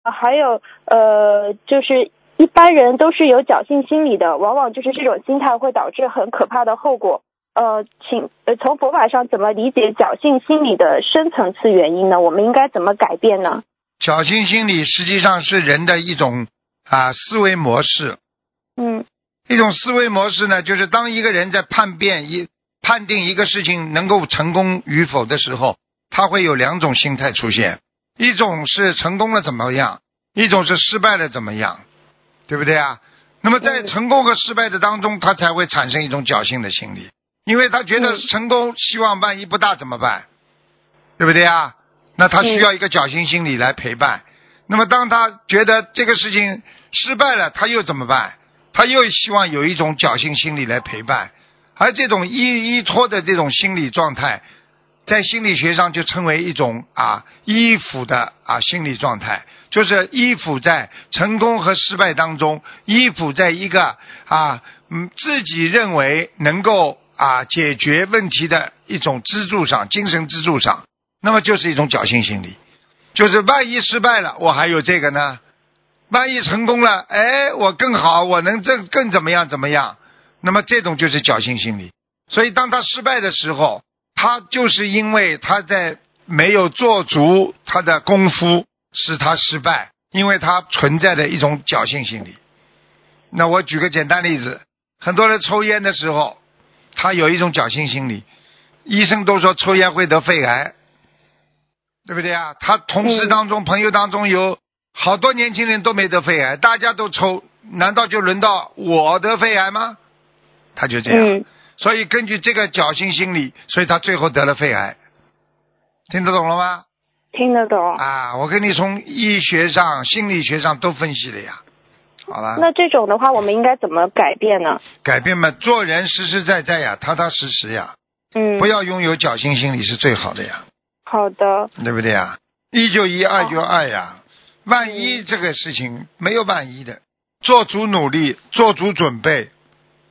还有就是一般人都是有侥幸心理的，往往就是这种心态会导致很可怕的后果。请从佛法上怎么理解侥幸心理的深层次原因呢？我们应该怎么改变呢？ 侥幸心理实际上是人的一种思维模式。一种思维模式呢，就是当一个人在判定一个事情能够成功与否的时候，他会有两种心态出现，一种是成功了怎么样，一种是失败了怎么样，对不对啊？那么在成功和失败的当中，他才会产生一种侥幸的心理，因为他觉得成功希望万一不大怎么办，对不对啊？那他需要一个侥幸心理来陪伴。那么当他觉得这个事情失败了，他又怎么办？他又希望有一种侥幸心理来陪伴。而这种依托的这种心理状态，在心理学上就称为一种依附的心理状态，就是依附在成功和失败当中，依附在一个自己认为能够解决问题的一种支柱上，精神支柱上，那么就是一种侥幸心理，就是万一失败了我还有这个呢，万一成功了我更好，我能更怎么样怎么样，那么这种就是侥幸心理。所以当他失败的时候，他就是因为他在没有做足他的功夫使他失败，因为他存在的一种侥幸心理。那我举个简单例子，很多人抽烟的时候他有一种侥幸心理，医生都说抽烟会得肺癌，对不对啊？他同事当中朋友当中有好多年轻人都没得肺癌，大家都抽，难道就轮到我得肺癌吗？他就这样。所以根据这个侥幸心理，所以他最后得了肺癌。听得懂了吗？ 听得懂。 我跟你从医学上心理学上都分析了呀。好了， 那这种的话我们应该怎么改变呢？ 改变嘛，做人实实在在呀，踏踏实实呀。不要拥有侥幸心理是最好的呀。 好的。 对不对呀？一就一，二就二呀。万一这个事情没有万一的，做足努力，做足准备，